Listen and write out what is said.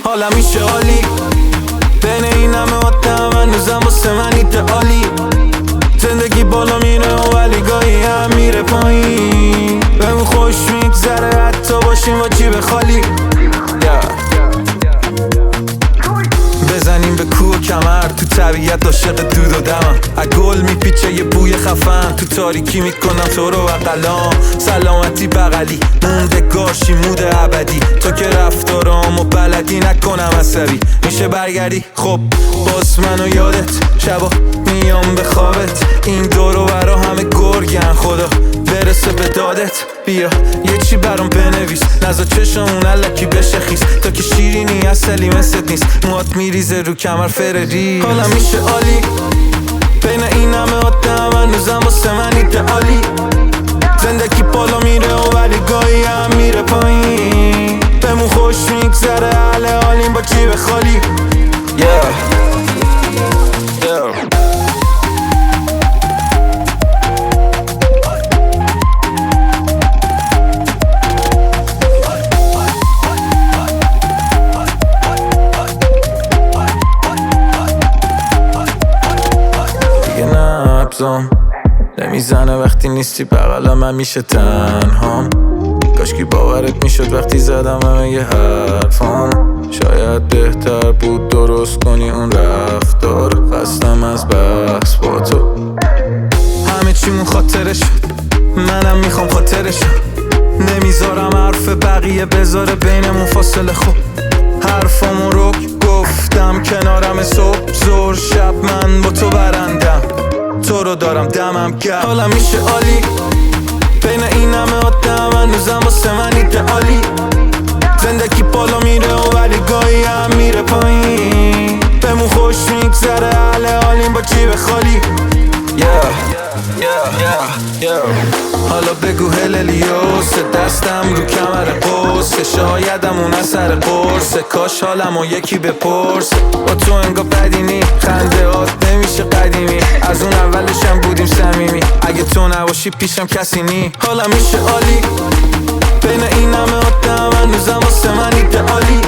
حالا میشه عالی بین این همه آدم هنوزم واسه من ایدئالی. زندگی بالا میره ولی گاهی هم میره پایین. بهمون خوش میگذره حتی باشیم با جیب خالی. بزنیم به کوه و کمر تو طبیعت عاشق دود و دمم. از گل میپیچه یه بوی خفن تو تاریکی میکنم تو رو بغلام. سلامتی بغلی موندگارشی مود ابدی. تو که رفتارامو بلدی نکنم عصبی میشه برگردی. خب باز منو یادت شبا میام به خوابت. این دور و برا همه گرگن خدا برسه به دادت. بیا یه چی برام بنویس نزا چشمون علکی بشه خیس. تا که شیرینی اصلی مثل نیست موات میریزه رو کمر فرری. حالا میشه عالی بین این همه آدم هنوزم واسه من ایدئالی. زندگی بالا میره ولی گاهی هم میره پایین. بهمون خوش میگذره اهل حالیم با جیب خالی. نمیزنه وقتی نیستی بغل من میشه تنهام. کاشکی باورت میشد وقتی زدم همه یه حرفام. شاید بهتر بود درست کنی اون رفتار. خستم از بحث با تو همه چیمون خاطرش. منم میخوام خاطرش. نمیذارم حرف بقیه بذاره بینمون فاصله. خوب حرفامو رو گفتم کنارم صبح زور شب من با تو برندم. تو رو دارم دمم گرم. حالا میشه عالی بین این همه آدم هنوزم واسه من ایدئالی. زندگی بالا میره ولی گاهی هم میره پایین. بهمون خوش میگذره اهل حالیم با جیب خالی. حالا بگو هللیوس دستم رو کمر قوسه. شایدم اون اثر قرصه. کاش حالمو یکی بپرس. با تو انگار بدینی خنده هات نمیشه قدیمی. از اون اولشم بودیم صمیمی. اگه تو نباشی پیشم کسی نی. حالا میشه عالی بین این همه آدم هنوزم واسه من ایدئالی.